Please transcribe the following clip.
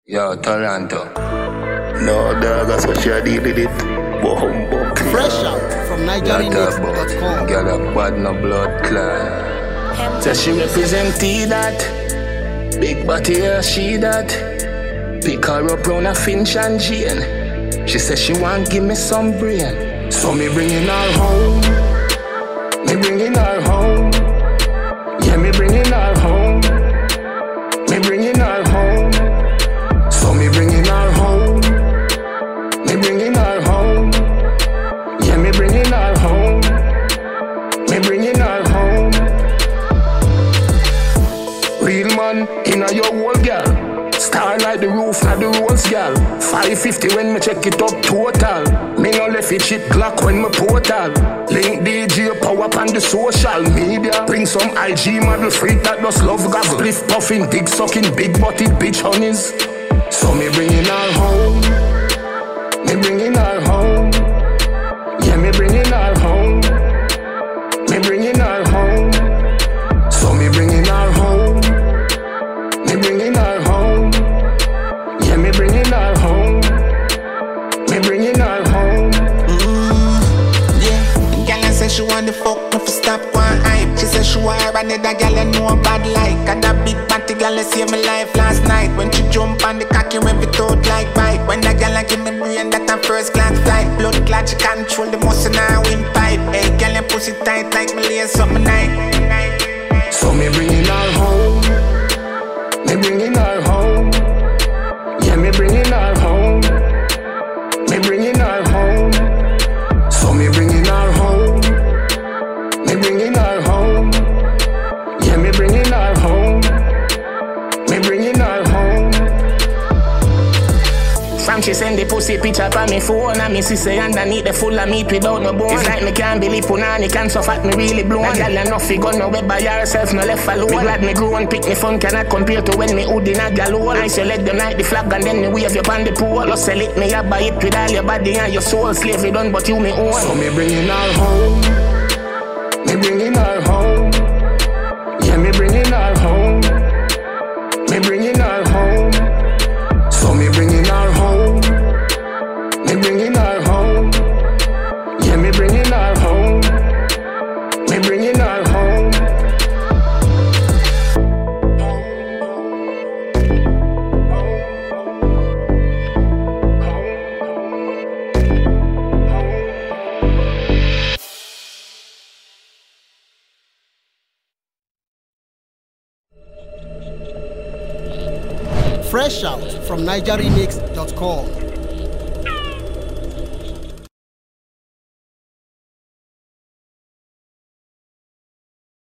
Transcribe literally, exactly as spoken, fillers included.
Yo, Toronto. No, dog, that's what she did with it. Boom, boom. Fresh out from Nigeria Mix dot com. Girl, a bad no blood clot. Say she represent T that. Big body, yeah, she that. Pick her up round a Finch and Jane. She says she want give me some brain. So me bringing her home. Me bringing her home. Yeah, me bringing her home. Me bringing her home. So me bringing her home. Me bringing her home. Yeah, me bringing her home. Me bringing her home. Real man, inna your whole girl. Star like the roof, not the rose, girl. five fifty when me check it up total. Me no left it shit Glock when me portal. Link D J power up on the social media. Bring some I G model freak that does love gaggle. Spliff puffing, dick sucking, big body bitch honeys. So me bringing her home. Me bringing her home. Yeah, me bringing her home. Me bringing her home. So me bringing her home. Me bringing her home. Yeah, me bringing her home. Me bringing her home. Mm, yeah, girl say she want the fuck, no for stop one hype. She say she want another girl I know bad like. Got that big body girl that saved my life last night. When she jump on the cocky, when we thought like bike. When that girl give me brain, that a first class flight. Blood clot, she control the muscle in her windpipe. Hey, girl, you pussy tight like me lace up my night. So me bringing her home. Me bringing her home. Yeah, me bringing her home. Me bringing her home. So me bringing her home. Me bringing her home. Yeah, me bringing her home. Me bringing her home. From she send the pussy picture on me phone, and me sister underneath the full of meat without no bone. It's like me can't believe punani can so fat me really blown. That girl enough fi gun no way by herself, no left alone. Me glad me grow and pick me fun cannot compare to when me hood in a galore. Nice you let them like the flag and then me wave you on the pole. You sell it, me up buy it with all your body and your soul. Slavery done but you me own. So me bringing her home. Me bringing her home. Yeah, me bringing her home. Me bringing her home. So me bringing her home. Me bringing her home. Yeah, me bringing her home. Me bringing her home. Fresh out from Nigeria Mix dot com.